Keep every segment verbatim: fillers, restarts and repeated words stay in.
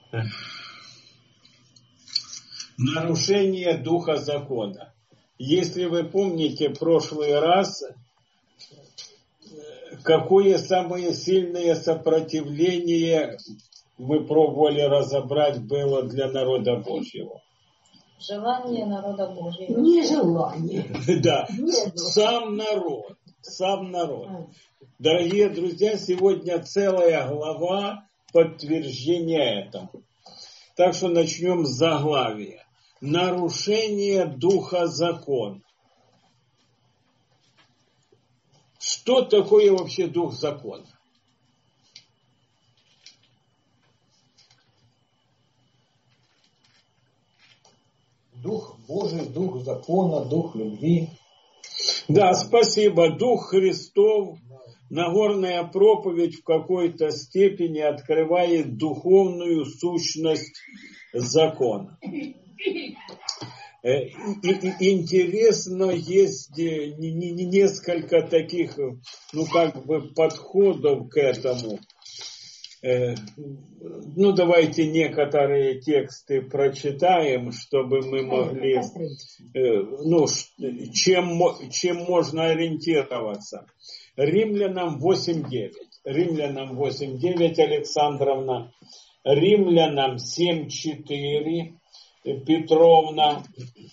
Нарушение духа закона. Если вы помните прошлый раз, какое самое сильное сопротивление мы пробовали разобрать было для народа Божьего? Желание народа Божьего. Не желание. Да, сам народ. Сам народ. Дорогие друзья, сегодня целая глава подтверждения этому. Так что начнем с заглавия. Нарушение духа закона. Что такое вообще дух закона? Дух Божий, дух закона, дух любви. Да, спасибо. Дух Христов, Нагорная проповедь в какой-то степени открывает духовную сущность закона. И, и, интересно, есть несколько таких, ну, как бы подходов к этому. Ну, давайте некоторые тексты прочитаем, чтобы мы могли, ну, чем, чем можно ориентироваться. Римлянам восемь девять. Римлянам восемь девять, Александровна. Римлянам семь четыре, Петровна.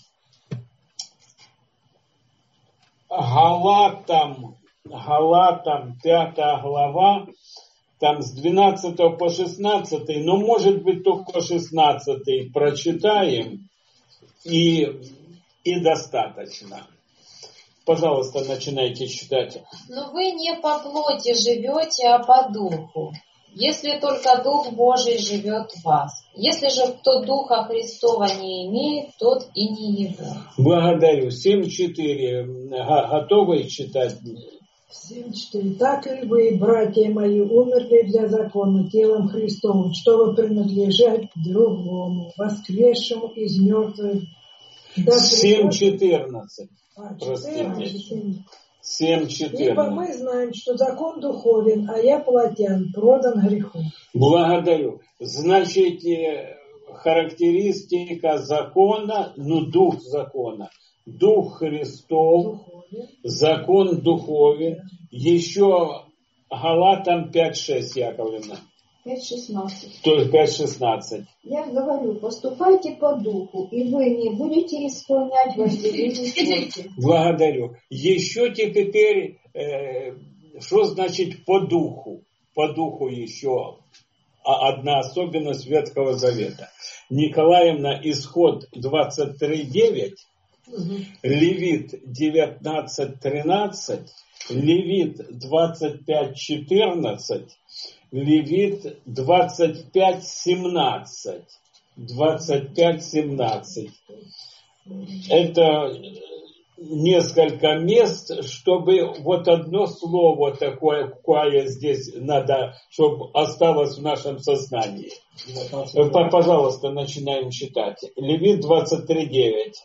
Галатам, Галатам пятая глава. Там с двенадцатого по шестнадцатый, но может быть только шестнадцатый прочитаем и, и достаточно. Пожалуйста, начинайте читать. Но вы не по плоти живете, а по духу, если только Дух Божий живет в вас. Если же кто Духа Христова не имеет, тот и не его. Благодарю. семь четыре. Готовы читать? семь четыре. Так и вы, братья мои, умерли для закона телом Христовым, чтобы принадлежать другому, воскресшему из мертвых. семь четырнадцать. А, Простите. семь четырнадцать. Ибо мы знаем, что закон духовен, а я плотян, продан греху. Благодарю. Значит, характеристика закона, ну, дух закона. Дух Христов, духовен. Закон духовен. Еще Галатам пять шесть, Яковлевна. пять шестнадцать. То есть пять шестнадцать. Я говорю, поступайте по духу, и вы не будете исполнять вожделение плоти. Благодарю. Еще теперь, э, что значит по духу? По духу еще одна особенность Ветхого Завета. Николаевна, Исход двадцать три девять, угу. Левит девятнадцать тринадцать, Левит двадцать пять четырнадцать, Левит двадцать пять семнадцать. двадцать пять семнадцать. Это несколько мест, чтобы вот одно слово такое, какое здесь надо, чтобы осталось в нашем сознании. Пожалуйста, начинаем читать. Левит двадцать три девять.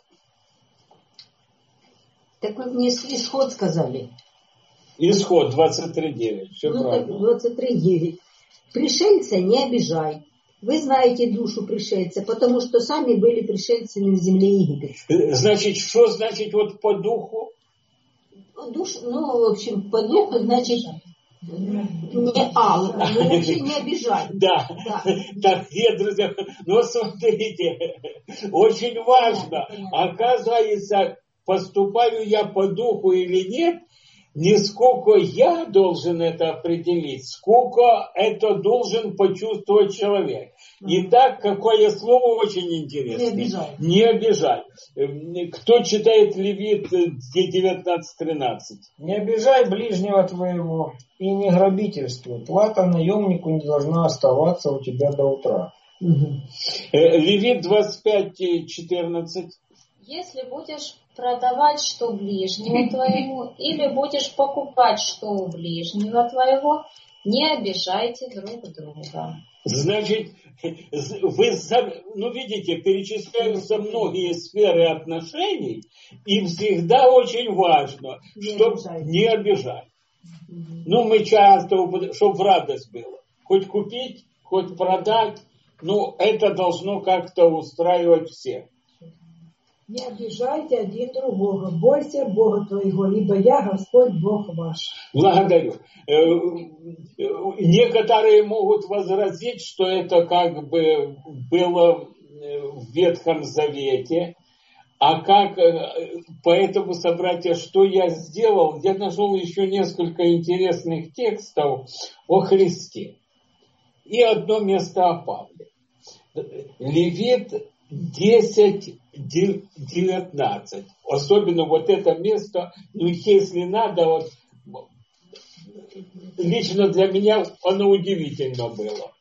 Так вы мне Исход сказали. Исход двадцать три девять. Все ну, правильно. Так двадцать три девять. Пришельца не обижай. Вы знаете душу пришельца, потому что сами были пришельцами в земле египетской. Значит, что значит вот по духу? Душ, ну, в общем, по духу, значит, не а, ну, вообще не обижай. Да, да. Дорогие друзья, ну, смотрите, очень важно, оказывается, поступаю я по духу или нет, не сколько я должен это определить, сколько это должен почувствовать человек. Итак, какое слово очень интересное. Не обижай. Не обижай. Кто читает Левит девятнадцать тринадцать? Не обижай ближнего твоего и не грабительствуй. Плата наемнику не должна оставаться у тебя до утра. Угу. Левит двадцать пять четырнадцать. Если будешь продавать что ближнему твоему, или будешь покупать что у ближнего твоего, не обижайте друг друга. Значит, вы, ну видите, перечисляются многие сферы отношений, и всегда очень важно, чтобы не обижать. Ну, мы часто, чтобы в радость было. Хоть купить, хоть продать, ну, это должно как-то устраивать всех. Не обижайте один другого, бойся Бога твоего, ибо я Господь Бог ваш. Благодарю. Некоторые могут возразить, что это как бы было в Ветхом Завете, а как, поэтому, собратья, что я сделал, я нашел еще несколько интересных текстов о Христе и одно место о Павле. Левит десять девятнадцать. Особенно вот это место, ну если надо, вот, лично для меня оно удивительно было.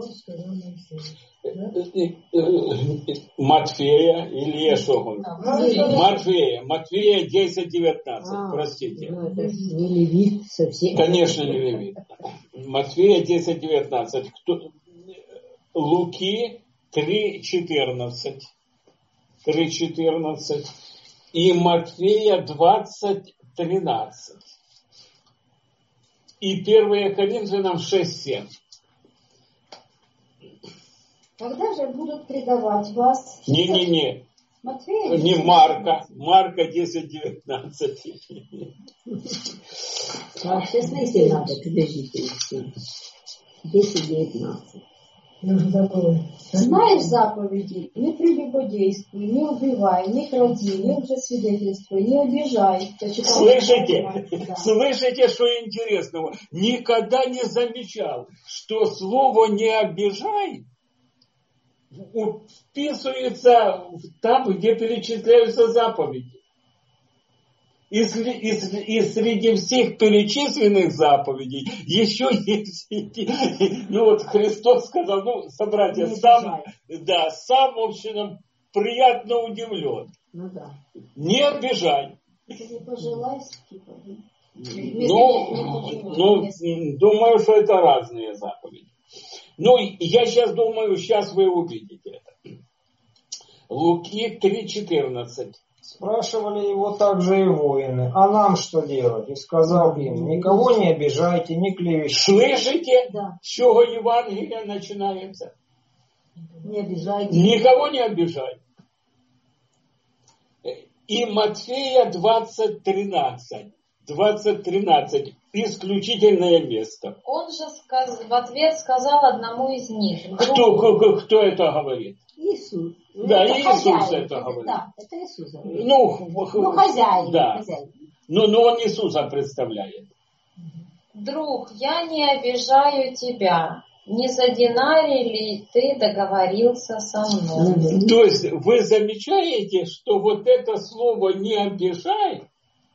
Матфея или я что говорю? Матфея. Матфея десять девятнадцать. А, простите. Ну, это не Левит совсем. Конечно, не Левит. Матфея десять девятнадцать. Кто? Луки три четырнадцать. три четырнадцать. И Матфея двадцать тринадцать. И первое Коринфянам шесть семь. Когда же будут предавать вас? Не-не-не. Матфея? Не Марка. Марка десять девятнадцать. А сейчас найти надо, подождите. десять девятнадцать. Знаешь заповеди, не прелюбодействуй, не убивай, не кради, не лжесвидетельствуй, не обижай. Слышите? Да. Слышите, что интересного? Никогда не замечал, что слово «не обижай» вписывается там, где перечисляются заповеди. И, и, и среди всех перечисленных заповедей еще есть, ну вот Христос сказал, ну, собратья, сам, да, сам, в общем, приятно удивлен. Ну да. Не обижай. Не пожелай, типа. Ну, ну, думаю, что это разные заповеди. Ну, я сейчас думаю, сейчас вы увидите это. Луки три четырнадцать. Спрашивали его также и воины, а нам что делать? И сказал им, никого не обижайте, не клевещите. Слышите? Да. С чего Евангелие начинается? Не обижайте. Никого не обижай. И Матфея двадцать тринадцать. двадцать тринадцать. Исключительное место. Он же сказ... в ответ сказал одному из них. Кто, кто, кто это говорит? Иисус. Да, это Иисус хозяин. это говорит. Да, это Иисус говорит. Ну, ну хозяин. Да. хозяин. Но, но он Иисуса представляет. Друг, я не обижаю тебя. Не за динарий ли ты договорился со мной? Mm-hmm. То есть вы замечаете, что вот это слово «не обижай»,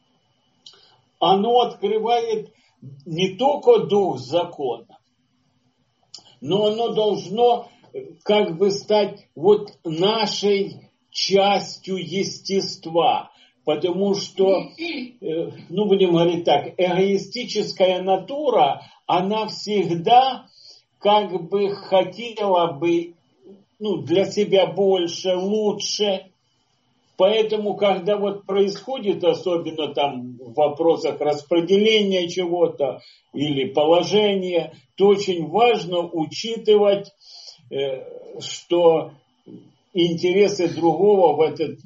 оно открывает не только дух закона, но оно должно как бы стать вот нашей частью естества. Потому что, ну будем говорить так, эгоистическая натура, она всегда как бы хотела бы, ну, для себя больше, лучше. Поэтому, когда вот происходит, особенно там в вопросах распределения чего-то или положения, то очень важно учитывать, что интересы другого в этот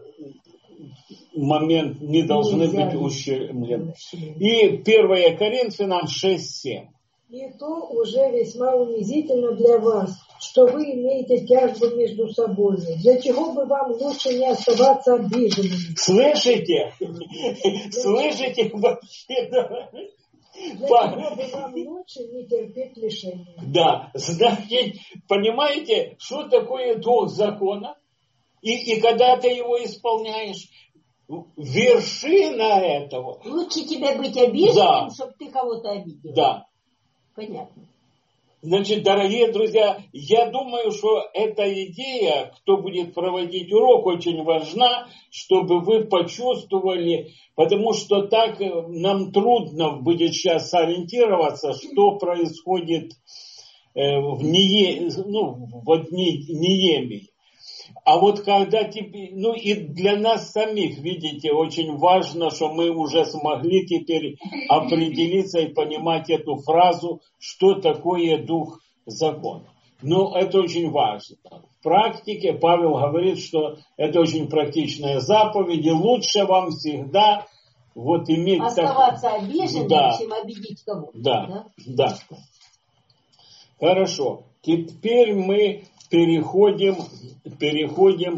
момент не должны Нельзя быть ущемлены. И первое Коринфянам шесть семь. И то уже весьма унизительно для вас, что вы имеете тяжбу между собой. Для чего бы вам лучше не оставаться обиженными? Слышите? Слышите вообще? Для чего бы вам лучше не терпеть лишения? Да, значит, понимаете, что такое дух закона? И, и когда ты его исполняешь, вершина этого. Лучше тебе быть обиженным, да. чтобы ты кого-то обидел. Да. Понятно. Значит, дорогие друзья, я думаю, что эта идея, кто будет проводить урок, очень важна, чтобы вы почувствовали, потому что так нам трудно будет сейчас ориентироваться, что происходит в Ние, ну, в Неемии. А вот когда тебе, ну и для нас самих, видите, очень важно, что мы уже смогли теперь определиться и понимать эту фразу, что такое дух закона. Но это очень важно. В практике Павел говорит, что это очень практичная заповедь, и лучше вам всегда вот иметь... Оставаться так... обиженным, да. чем обидеть кого-то. Да, да, да. Хорошо. Теперь мы переходим, переходим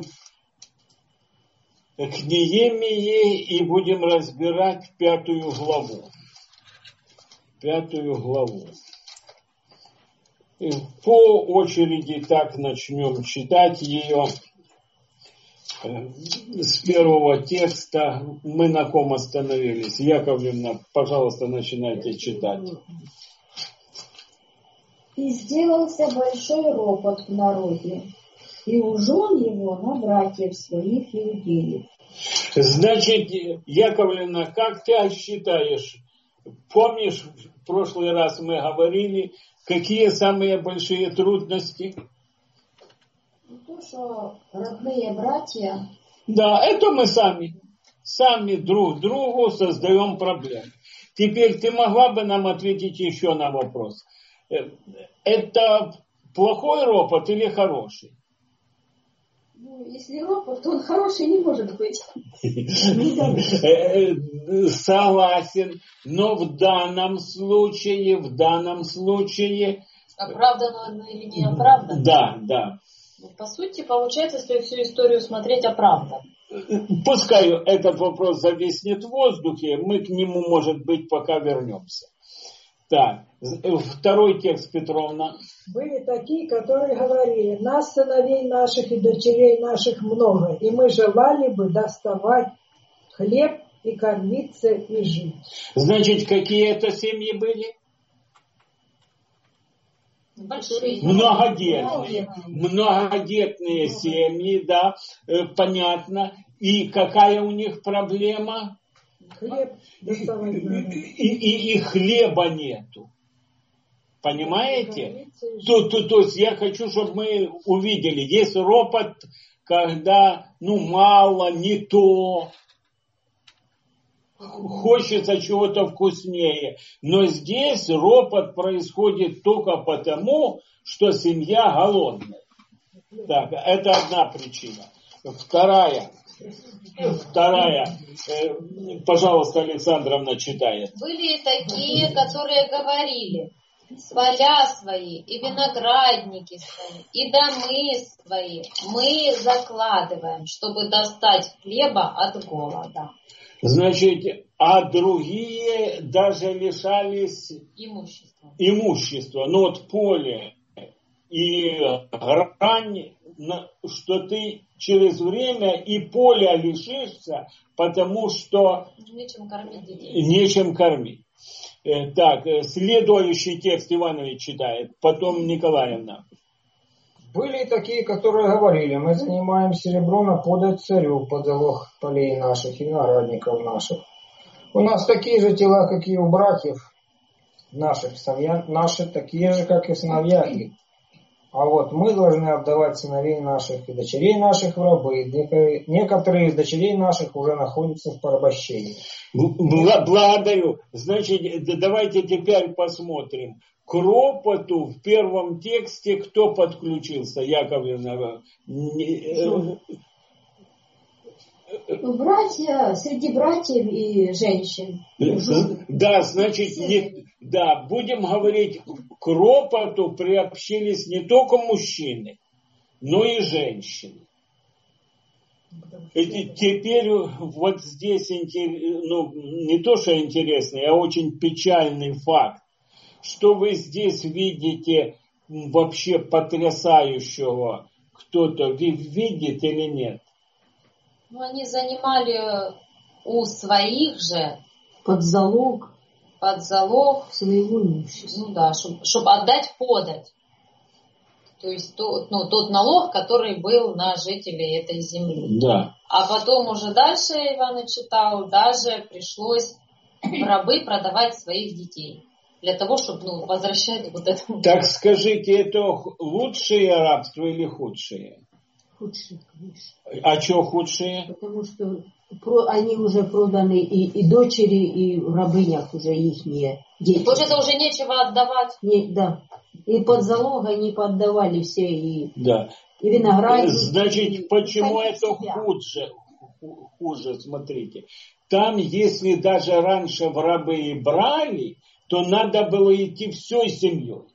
к Неемии и будем разбирать пятую главу. Пятую главу. И по очереди так начнем читать ее. С первого текста мы на ком остановились? Яковлевна, пожалуйста, начинайте читать. И сделался большой ропот в народе, и ужен его на братьев своих иудеев. Значит, Яковлевна, как ты считаешь, помнишь, в прошлый раз мы говорили, какие самые большие трудности? То, что родные братья... Да, это мы сами. Сами друг другу создаем проблемы. Теперь ты могла бы нам ответить еще на вопрос. Это плохой ропот или хороший? Ну, если ропот, то он хороший не может быть. Согласен. Но в данном случае, в данном случае... Оправданно или не оправданно? Да, да. По сути, получается, если всю историю смотреть, оправданно. Пускай этот вопрос зависнет в воздухе, мы к нему, может быть, пока вернемся. Так, второй текст, Петровна. Были такие, которые говорили: нас, сыновей наших и дочерей наших много, и мы желали бы доставать хлеб и кормиться и жить. Значит, какие это семьи были? Большие. Многодетные. Многодетные семьи, да, понятно. И какая у них проблема? Хлеб доставать надо. И, и, и хлеба нету. Понимаете? То, то, то есть я хочу, чтобы мы увидели. Есть ропот, когда ну мало, не то. Хочется чего-то вкуснее. Но здесь ропот происходит только потому, что семья голодная. Так, это одна причина. Вторая. Вторая. Пожалуйста, Александровна читает. Были такие, которые говорили: поля свои и виноградники свои и домы свои мы закладываем, чтобы достать хлеба от голода. Значит, а другие даже лишались Имущества. имущества. Ну вот поле и грань, что ты через время и поле лишишься, потому что нечем кормить детей. Нечем кормить. Так, следующий текст Иванович читает, потом Николаевна. Были такие, которые говорили: мы занимаем серебро на подать царю под залог полей наших и виноградников наших. У нас такие же тела, как и у братьев наших, сыновья наши такие же, как и сыновья их. А вот мы должны отдавать сыновей наших и дочерей наших в рабы. Некоторые из дочерей наших уже находятся в порабощении. Благодарю. Значит, давайте теперь посмотрим. К ропоту в первом тексте кто подключился? Яковлевна. Братья, среди братьев и женщин. Да, значит, не, да, будем говорить, к ропоту приобщились не только мужчины, но и женщины. И теперь вот здесь ну, не то, что интересный, а очень печальный факт. Что вы здесь видите вообще потрясающего? Кто-то видит или нет? Ну, они занимали у своих же под залог, под залог своего имущества. Ну да, чтобы чтоб отдать подать. То есть тот, ну, тот налог, который был на жителей этой земли. Да. А потом уже дальше Иван читал, даже пришлось в рабы продавать своих детей. Для того, чтобы ну, возвращать вот это. Так скажите, это лучшее рабство или худшее? Худшее, конечно. А что худшее? Потому что про, они уже проданы и, и дочери, и в рабынях уже ихние дети. Получается, уже нечего отдавать. Не, да. И под залог они поддавали все, и, Да. и виноградники. Значит, и, почему и это себя. хуже? Хуже, смотрите. Там, если даже раньше в рабы и брали, то надо было идти всей семьей.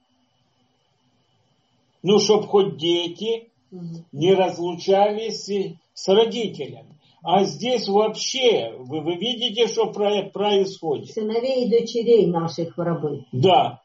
Ну, чтоб хоть дети Угу. не разлучались с родителями. А здесь вообще, вы, вы видите, что про- происходит? Сыновей и дочерей наших в рабы. Да.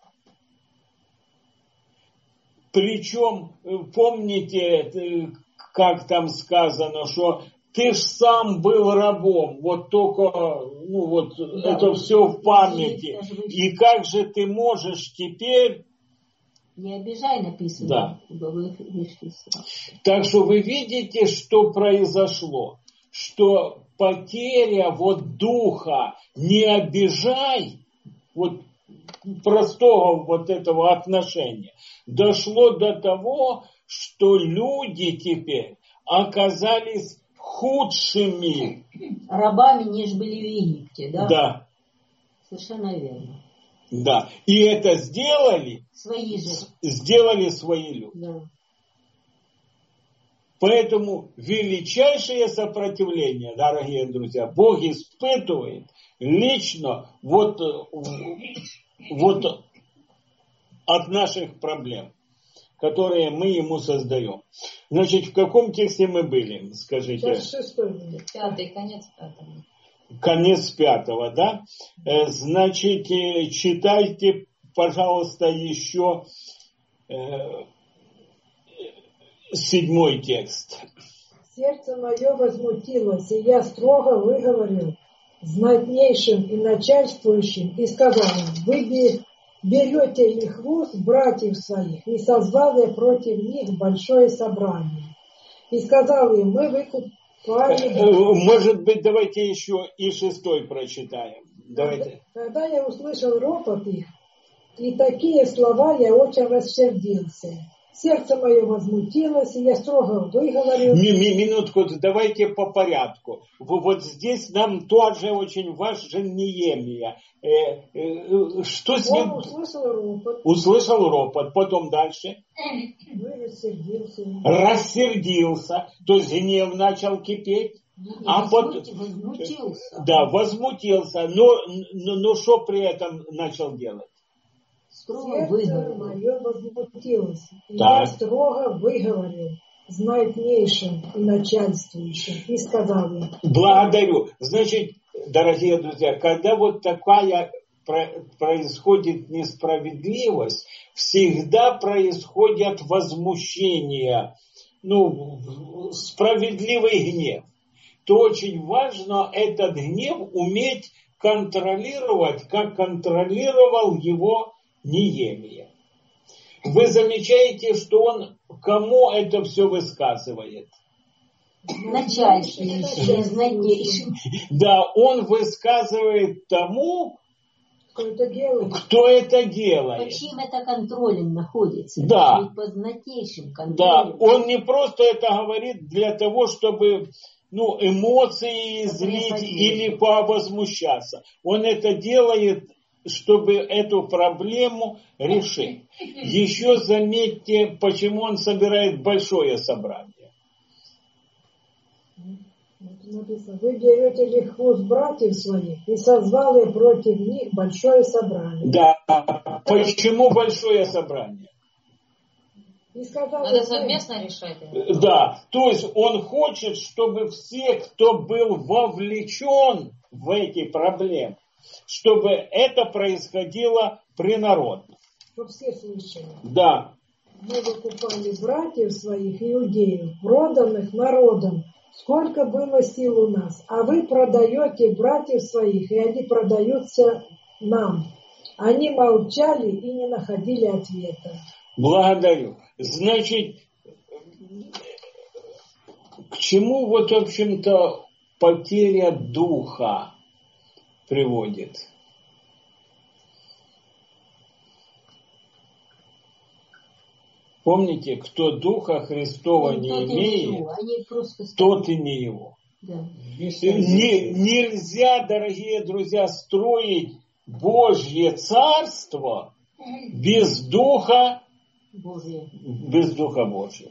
Причем, помните, как там сказано, что ты ж сам был рабом, вот только, ну вот, Да, это вот, все в памяти. есть даже вы- И как же ты можешь теперь... Не обижай, написано. Да. Ибо вы вышли сразу. Так что вы видите, что произошло. Что потеря вот духа «не обижай», вот простого вот этого отношения, дошло до того, что люди теперь оказались худшими. Рабами, неж были в Египте, да? Да, Совершенно верно. да. И это сделали, Свои же. сделали свои люди. Да. Поэтому величайшее сопротивление, дорогие друзья, Бог испытывает лично вот, вот от наших проблем, которые мы ему создаем. Значит, в каком тексте мы были, скажите? Сейчас шестой будет. Пятый, конец пятого. Конец пятого, да? Э, Значит, э, читайте, пожалуйста, еще э, седьмой текст. Сердце мое возмутилось, и я строго выговорил знатнейшим и начальствующим, и сказал им: вы бе- берете лихву с братьев своих, и созвал я против них большое собрание. И сказал им: мы выкупали... Э, Может быть, давайте еще и шестой прочитаем. Давайте. Когда я услышал ропот их, и такие слова, я очень рассердился. Сердце мое возмутилось, и я строго выговорил. Ми- ми- Минутку, давайте по порядку. В- Вот здесь нам тоже очень важен Неемия. Э, э, Что с Он ним? услышал ропот, Услышал ропот, потом дальше. ну и рассердился. Рассердился, то есть гнев начал кипеть. И А возмути- потом- возмутился. Да, возмутился, но, но, но что при этом начал делать? Строго Сердце выговорил. мое возмутилось, и Так. я строго выговорил знатнейшим и начальствующим, и сказал им: Благодарю. Значит, дорогие друзья, когда вот такая про- происходит несправедливость, всегда происходят возмущения, ну, справедливый гнев. То очень важно этот гнев уметь контролировать, как контролировал его Неемия. Вы замечаете, что он кому это все высказывает? Начальствующим, знатнейшим. Да, он высказывает тому, кто это делает? кто это делает. Под чьим это контролем находится? Да. Ведь под знатнейшим Да, контролем. он не просто это говорит для того, чтобы ну, эмоции излить Происходило. или повозмущаться. Он это делает, чтобы эту проблему решить. Еще заметьте, почему он собирает большое собрание. Вот написано: вы берете лихву с братьев своих, и созвал я против них большое собрание. Да, почему большое собрание? И сказал: Надо им: совместно решать это. Да, то есть он хочет, чтобы все, кто был вовлечен в эти проблемы, чтобы это происходило принародно. чтобы все слышали. Да, Мы выкупали братьев своих, иудеев, проданных народом, сколько было сил у нас. А вы продаете братьев своих, и они продаются нам. Они молчали и не находили ответа. благодарю. Значит, к чему вот, в общем-то, потеря духа приводит? Помните, кто Духа Христова Он не тот и имеет, его, они просто тот и не его. Да. Не- нельзя, дорогие друзья, строить Божье царство без Духа Божие. Без Духа Божьего.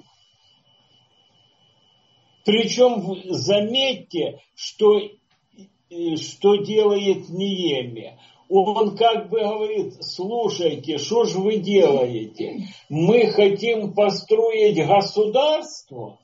Причем заметьте, что, что делает Неемия. Он как бы говорит: слушайте, что же вы делаете? Мы хотим построить государство,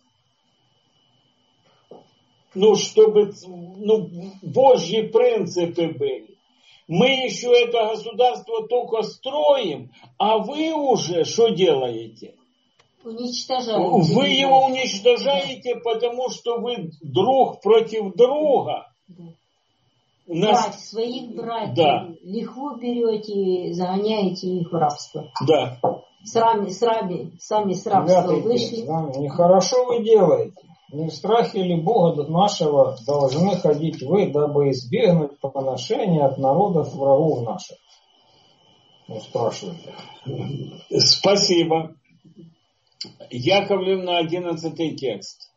ну, чтобы ну, Божьи принципы были. Мы еще это государство только строим, а вы уже что делаете? Уничтожаете. Вы его уничтожаете, потому что вы друг против друга. Да. Нас... Брать своих братьев, да. лихву берете, загоняете их в рабство. Да. Сами, сами, сами с рабства Девятый вышли. текст, да? Нехорошо вы делаете. Не в страхе ли Бога нашего должны ходить вы, дабы избегнуть поношения от народов врагов наших? Ну, спрашивайте. Спасибо. Яковлевна, одиннадцатый текст.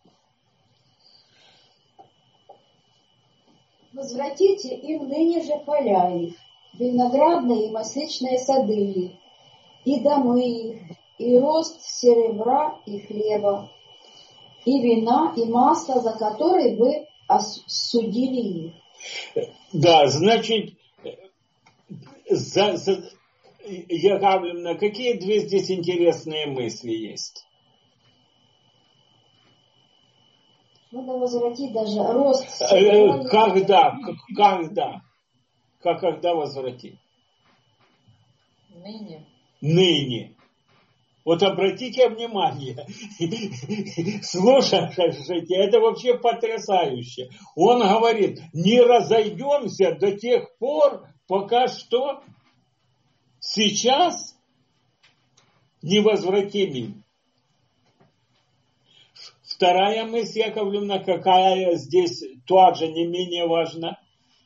Возвратите им ныне же поля их, виноградные и масличные сады их, и домы их, и рост серебра и хлеба, и вина, и масло, за которые вы осудили их. Да, значит, за, за, Яковлевна, какие две здесь интересные мысли есть? Надо возвратить даже рост серебра. Э, когда? Когда? Как когда возвратить? Ныне. Ныне. Вот обратите внимание, слушайте, это вообще потрясающе. Он говорит: не разойдемся до тех пор, пока что сейчас не возвратим им. Вторая мысль, Яковлевна, какая здесь тоже не менее важна?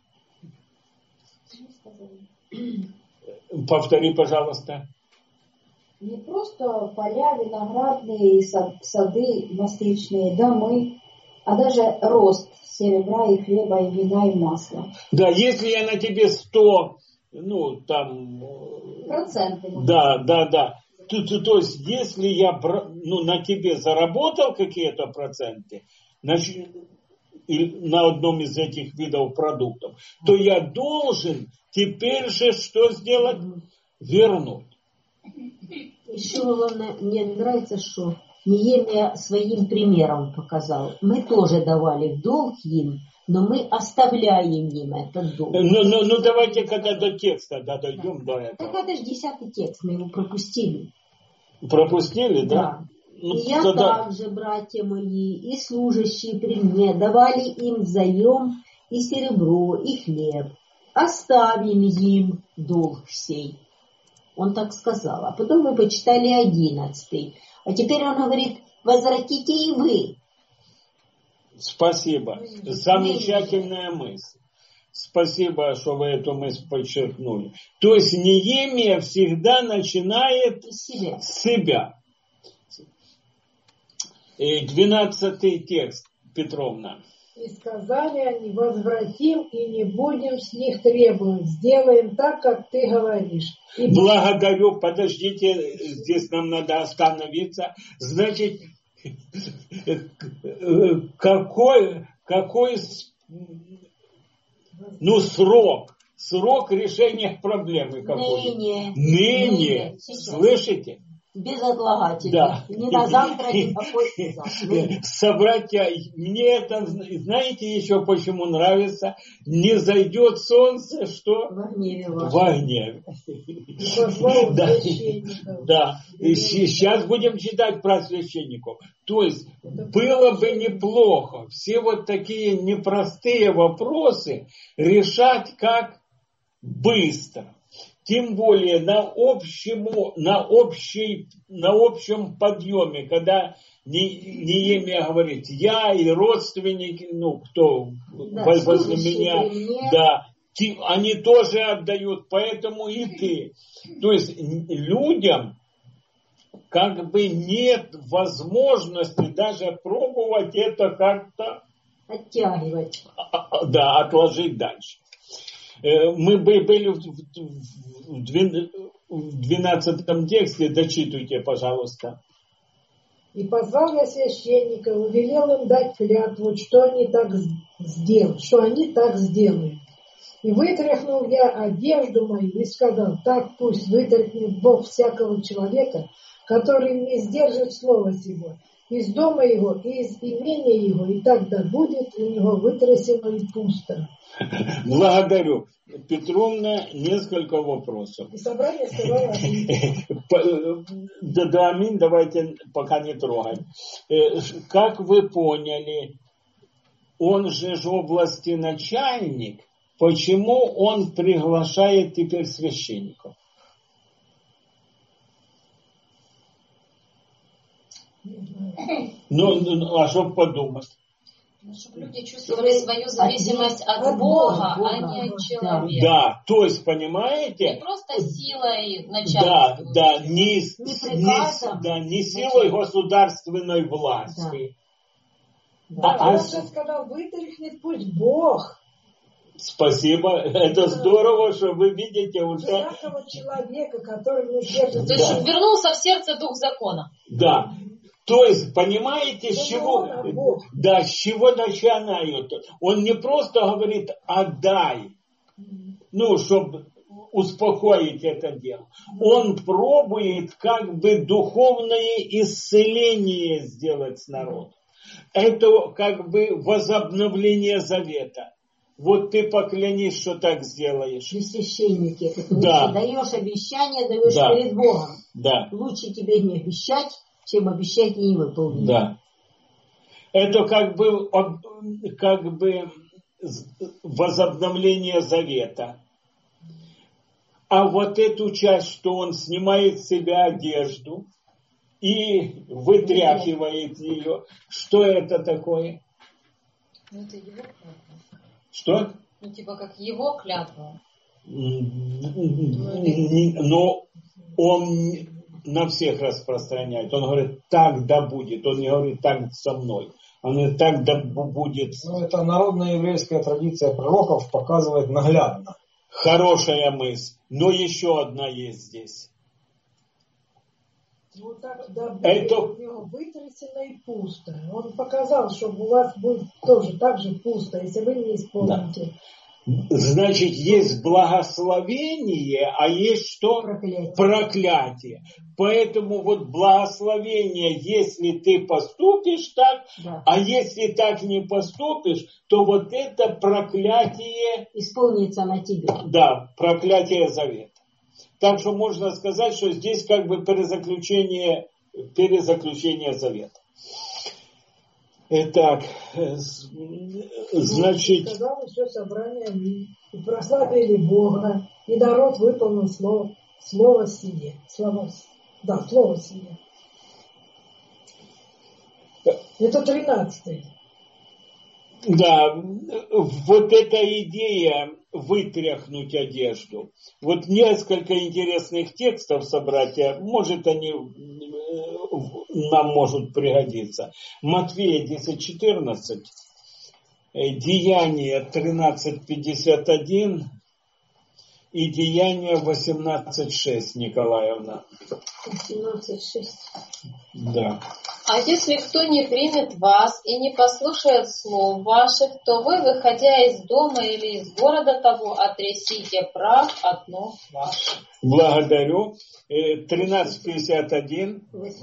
Повтори, пожалуйста. Не просто поля, виноградные, сады, масличные, домы, а даже рост серебра и хлеба, и вина, и масла. Да, если я на тебе сто, ну, там... Проценты. Да, да, да. То, то, то есть, если я ну, на тебе заработал какие-то проценты, значит, на одном из этих видов продуктов, то я должен теперь же что сделать? Вернуть. Еще главное, мне нравится, что Неемия своим примером показал. Мы тоже давали в долг им, но мы оставляем им этот долг. Ну, ну, ну давайте, когда до текста да, дойдем до этого. Так это же десятый текст, мы его пропустили. Пропустили, да? Да. Ну, и я тогда... также, братья мои, и служащие при мне, давали им взаем и серебро, и хлеб. Оставим им долг сей. Он так сказал. А потом мы почитали одиннадцатый. А теперь он говорит: возвратите и вы. Спасибо. Замечательная мысль. Спасибо, что вы эту мысль подчеркнули. То есть Неемия всегда начинает с себя. себя. Двенадцатый текст, Петровна. И сказали они: возвратим и не будем с них требовать. Сделаем так, как ты говоришь. И... Благодарю. Подождите, здесь нам надо остановиться. Значит, какой, какой ну, срок? Срок решения проблемы какой? Ныне. Ныне. Ныне. Слышите? Безотлагательно. Да. Не на завтра, не на послезавтра. Собратья, мне это, знаете еще почему нравится? Не зайдет солнце, что? В гневе вашем. В гневе. Да. Да. Сейчас будем читать про священников. То есть, было бы неплохо все вот такие непростые вопросы решать как быстро. Тем более на, общему, на, общей, на общем подъеме, когда Неемия говорит: я и родственники, ну, кто да, возле меня, да, они тоже отдают, поэтому и ты. То есть людям как бы нет возможности даже пробовать это как-то оттягивать. Да, отложить дальше. Мы были в в двенадцатом тексте, дочитывайте, пожалуйста. И позвал я священников, и велел им дать клятву, что они так сделают, что они так сделают. И вытряхнул я одежду мою и сказал: так пусть вытряхнет Бог всякого человека, который не сдержит слова сего, из дома его и из имения его, и тогда будет у него вытрясено и пусто. Благодарю. Петровна, несколько вопросов. И собрание сказало: да, да, аминь, давайте пока не трогаем. Как вы поняли, он же ж области начальник, почему он приглашает теперь священников? Ну, ну а что подумать? Чтобы люди чувствовали свою зависимость от, от Бога, Бога, а не от человека. Да, то есть, понимаете? Не просто силой начальства. Да, да, не, не, не, да, не силой государственной власти. Да. Да. А, а он же сказал: вытряхнет пусть Бог. Спасибо, это да. Здорово, что вы видите уже... Всякого человека, который не держит... То есть, да. Вернулся в сердце дух закона. Да. То есть, понимаете, с чего, да, с чего начинают? Он не просто говорит: отдай, ну, чтобы успокоить это дело. Он пробует как бы духовное исцеление сделать с народом. Это как бы возобновление завета. Вот ты поклянись, что так сделаешь. Ты священники, ты да. даешь обещание, даешь да. перед Богом. Да. Лучше тебе не обещать, чем обещать и не выполнить. Да. Это как бы, как бы возобновление завета. А вот эту часть, что он снимает с себя одежду и вытряхивает ее, что это такое? Ну, это его клятва. Что? Ну, типа как его клятва. Но он на всех распространяет. Он говорит: так да будет. Он не говорит: так со мной. Он говорит: так да будет. Ну, это народная еврейская традиция пророков показывает наглядно. Хорошая мысль. Но еще одна есть здесь. Вот так да будет это... у него вытрясено и пусто. Он показал, что у вас будет тоже так же пусто, если вы не исполните. Да. Значит, есть благословение, а есть что? Проклятие. Проклятие. Поэтому вот благословение, если ты поступишь так, да. А если так не поступишь, то вот это проклятие... Исполнится на тебе. Да, проклятие завета. Так что можно сказать, что здесь как бы перезаключение, перезаключение завета. Итак, значит... Сказал все собрание, и прославили Бога, и народ выполнил слово, слово сие. Слово, да, слово сие. Это тринадцатый. Да, вот эта идея вытряхнуть одежду. Вот несколько интересных текстов собрать, может они нам могут пригодиться. Матфея десять четырнадцать, Деяния тринадцать пятьдесят один и Деяния восемнадцать шесть, Николаевна. восемнадцать шесть. Да. А если кто не примет вас и не послушает слов ваших, то вы, выходя из дома или из города того, отрясите прах от ног ваших. Благодарю. тринадцать пятьдесят один.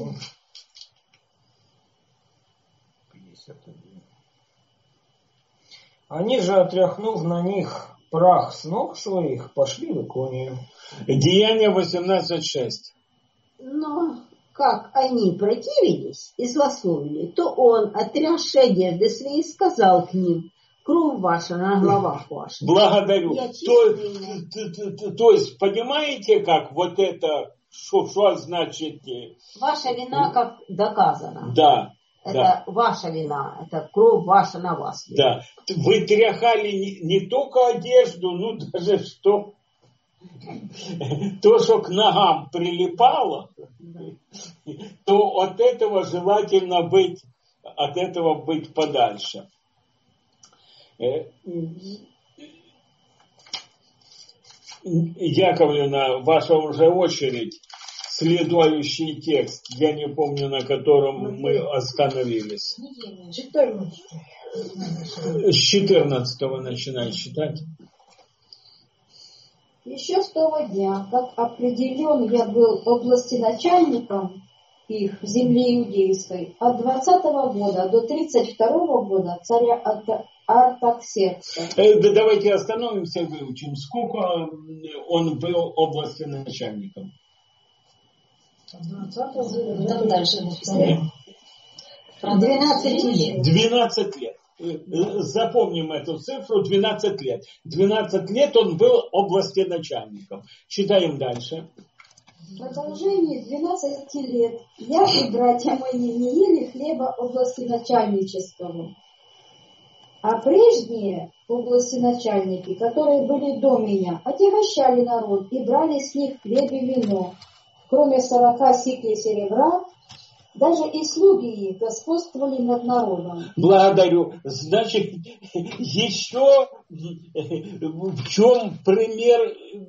Они же, отряхнув на них прах с ног своих, пошли в Иконию. Деяние восемнадцать шесть. Но как они противились и злословили, то он, отрясши одежды свои, сказал к ним: кровь ваша на головах ваших. Благодарю. То, то, то, то есть, понимаете, как вот это, что, что значит? Ваша вина как доказана. Да. Это да. ваша вина, это кровь ваша на вас. Да. Вы тряхали не, не только одежду, ну даже что, то, что к ногам прилипало, да. То от этого желательно быть, от этого быть подальше. Яковлевна, ваша уже очередь. Следующий текст, я не помню, на котором мы остановились. четырнадцатый. С четырнадцатого начинай читать. Еще с того дня, как определен я был областеначальником их в земле иудейской, от двадцатого года до тридцать второго года царя Артаксеркса. Э, да давайте остановимся и выучим, сколько он был областеначальником. Там дальше написано. двенадцать лет. двенадцать лет. Запомним эту цифру, двенадцать лет. двенадцать лет он был областеначальником. Читаем дальше. В продолжении двенадцати лет я и братья мои не ели хлеба областеначальнического. А прежние областеначальники, которые были до меня, отягощали народ и брали с них хлеб и вино, кроме сорока сиклей серебра. Даже и слуги их господствовали над народом. Благодарю. Значит, еще в чем пример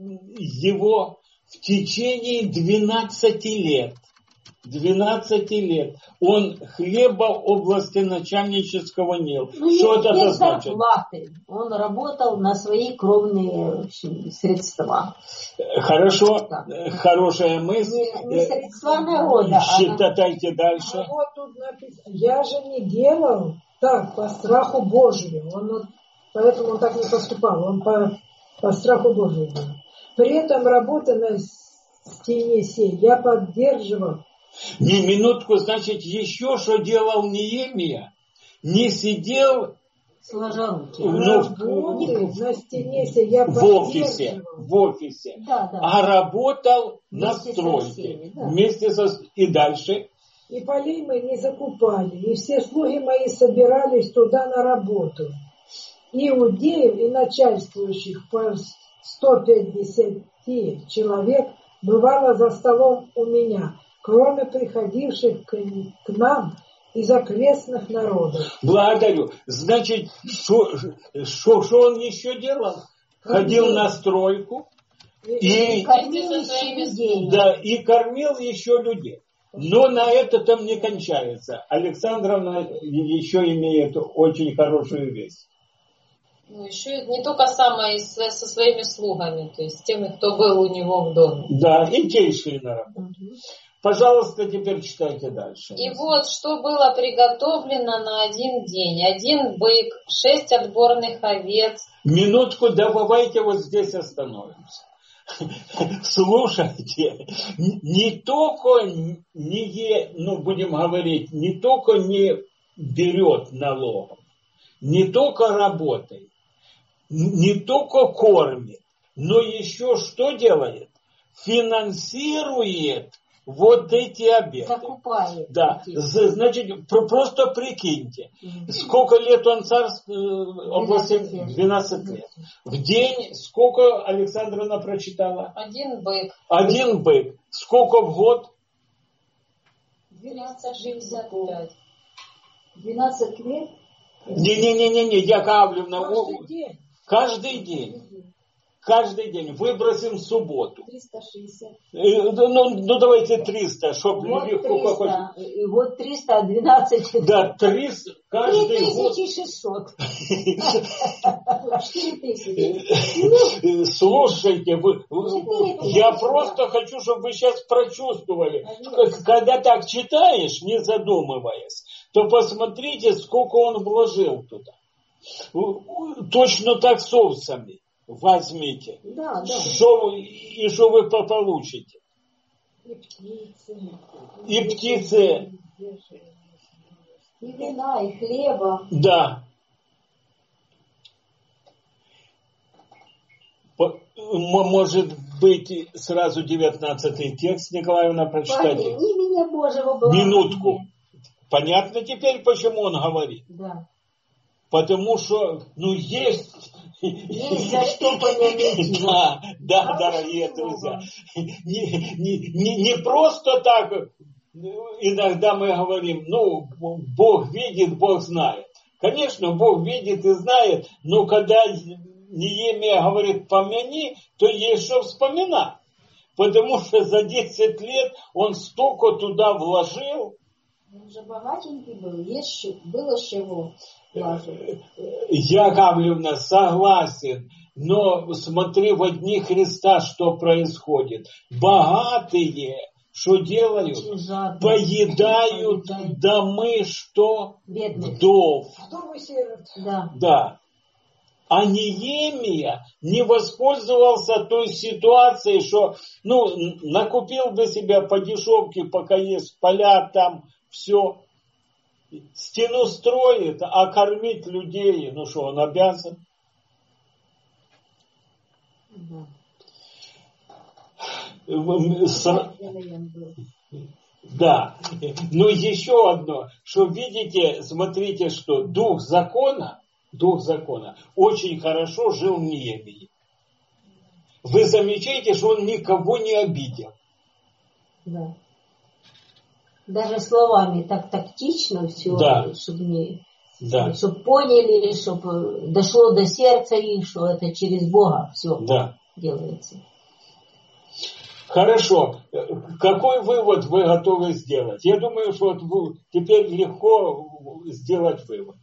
его в течение двенадцати лет. двенадцати лет. Он хлеба областеначальнического не ел. Ну, что это без значит? зарплаты. Он работал на свои кровные, в общем, средства. Хорошо, Да. Хорошая мысль. Не, не средства народа, а Считайте дальше. А вот тут написано, я же не делал так по страху Божию. Он, вот- поэтому он так не поступал. Он по, по страху Божию делал. При этом работа на стене сей я поддерживал. Не минутку, значит, еще что делал Неемия? Не сидел сложа руки. Ну, Работы на стене сей я в офисе, поддерживал. в офисе, Да, да. а работал на Вместе со стройке. всеми, да. Вместе со... И дальше. И полей мы не закупали, и все слуги мои собирались туда на работу. Иудеев и начальствующих по сто пятьдесят человек бывало за столом у меня, кроме приходивших к, к нам из окрестных народов. Благодарю. Значит, что он еще делал? Ходил на стройку и, Кормил еще людей. да, и кормил еще людей. Но на это там не кончается. Александровна еще имеет очень хорошую весть. Ну, еще не только сам, а и со, со своими слугами, то есть теми, кто был у него в доме. Да, и те шли на работу. Пожалуйста, теперь читайте дальше. И вот что было приготовлено на один день. Один бык, шесть отборных овец. Минутку, давайте вот здесь остановимся. Слушайте, не только не, ну будем говорить, не только не берет налогов, не только работает, не только кормит, но еще что делает? Финансирует вот эти обеты. Закупает. Да, эти. значит, просто прикиньте, сколько лет он царствует, области двенадцать лет. В день сколько Александровна прочитала? Один бык. Один бык. Сколько в год? двенадцать шестьдесят пять. двенадцать лет. Не-не-не-не, Яковлевна, Каждый день. каждый день. Каждый день. Выбросим субботу. триста шестьдесят. Э, Ну, ну давайте триста, чтобы Вот легко триста. И вот триста, двенадцать. Да, триста каждый Три год. тысячи шестьсот. четыре тысячи. Слушайте, вы, я просто хочу, чтобы вы сейчас прочувствовали. Когда так читаешь, не задумываясь, то посмотрите, сколько он вложил туда. Точно так с овцами возьмите. Да, да. Что вы- и что вы по- получите? И птицы. И птицы, И вина, и хлеба. да. По- м- Может быть, сразу девятнадцатый текст, Николаевна, прочитайте. Помяни меня, Божьего блага. Минутку. Понятно теперь, почему он говорит? Да. Потому что, ну, есть... Есть за что помянуть его. Да, да, Хорошего дорогие Бога. друзья. Не, не, не, не просто так иногда мы говорим, ну, Бог видит, Бог знает. Конечно, Бог видит и знает, но когда Неемия говорит помяни, то есть что вспоминать. Потому что за десять лет он столько туда вложил. Он же богатенький был, есть, было с чего вложить. Яковлевна, согласен. Но смотри, в дни Христа что происходит. Богатые, что делают? Поедают домы, что? Бедных. Вдов. Вдовы сирот. Да. Да. А Неемия не воспользовался той ситуацией, что ну, накупил бы себя по дешевке, пока есть поля там, все. Стену строит, а кормить людей, ну что, он обязан? Да. Да. Но еще одно, что видите, смотрите, что дух закона, дух закона очень хорошо жил в Неемии. Вы замечаете, что он никого не обидел. Да. Даже словами так тактично все, да. чтобы не, да. чтобы поняли, чтобы дошло до сердца их, что это через Бога все да. делается. Хорошо. Какой вывод вы готовы сделать? Я думаю, что вот вы, теперь легко сделать вывод.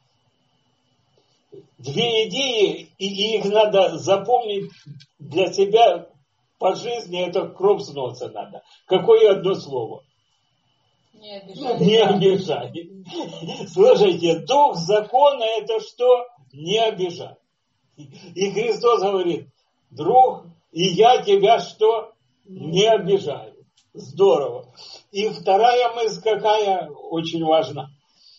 Две идеи, и их надо запомнить для себя по жизни, это кровь с носа надо. Какое одно слово? Не обижай. Не обижай. Слушайте, дух закона это что? Не обижай. И Христос говорит, друг, и я тебя что? Не обижаю. Здорово. И вторая мысль какая очень важна.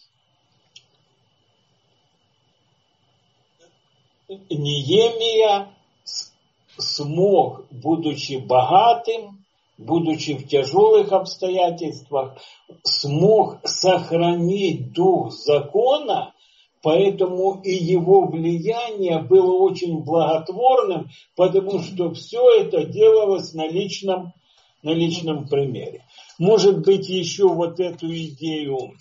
Неемия смог, будучи богатым, будучи в тяжелых обстоятельствах, смог сохранить дух закона, поэтому и его влияние было очень благотворным, потому что все это делалось на личном, на личном примере. Может быть, еще вот эту идею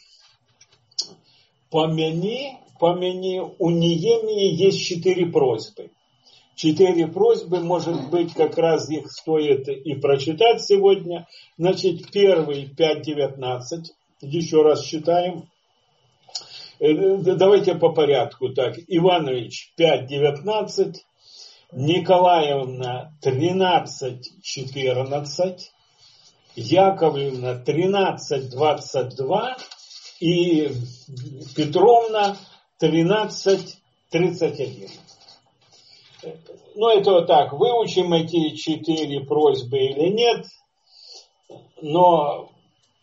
помяни, помяни, у Неемии есть четыре просьбы. Четыре просьбы, может быть, как раз их стоит и прочитать сегодня. Значит, первый, пять девятнадцать. Еще раз читаем. Давайте по порядку. Так, Иванович, пять девятнадцать. Николаевна, тринадцать четырнадцать. Яковлевна, тринадцать двадцать два. И Петровна, тринадцать тридцать один. Ну, это вот так, выучим эти четыре просьбы или нет, но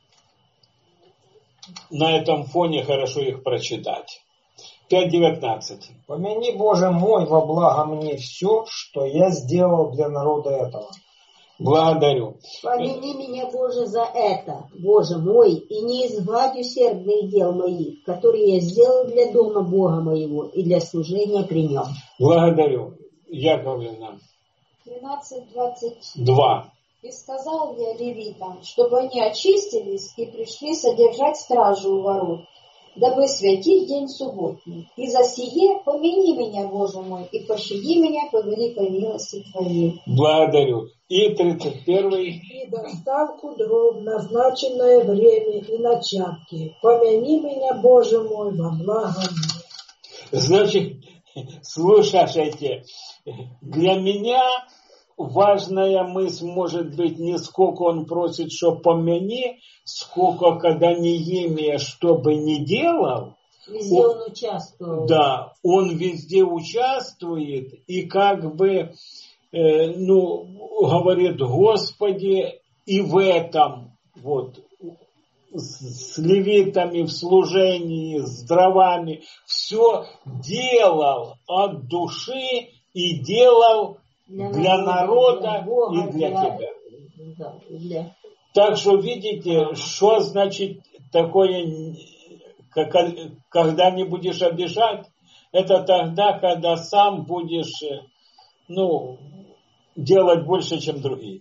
на этом фоне хорошо их прочитать. пять девятнадцать. Помяни, Боже мой, во благо мне все, что я сделал для народа этого. Благодарю. Помяни меня, Боже, за это, Боже мой, и не изгладь усердных дел моих, которые я сделал для дома Бога моего и для служения при нем. Благодарю. Яковлевна. тринадцать двадцать Два. И сказал я левитам, чтобы они очистились и пришли содержать стражу у ворот, дабы святить день субботний. И за сие помяни меня, Боже мой, и пощади меня по великой милости Твоей. Благодарю. И тридцать первый. И доставку дров, назначенное время и начатки. Помяни меня, Боже мой, во благо мне. Значит, слушайте, для меня важная мысль может быть не сколько он просит, что помяни, сколько когда Неемия что бы ни делал. Везде он, он участвовал. Да, он везде участвует и как бы, э, ну, говорит, Господи, и в этом, вот, с левитами в служении, с дровами, все делал от души и делал для, для народа, для Бога, и для, для тебя. Да, для... Так что видите, ага. Что значит такое, когда не будешь обижать, это тогда, когда сам будешь, ну, делать больше, чем другие.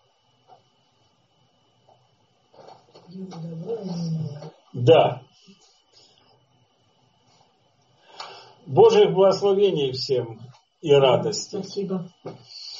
Да. Божьих благословений всем. и радости. Спасибо.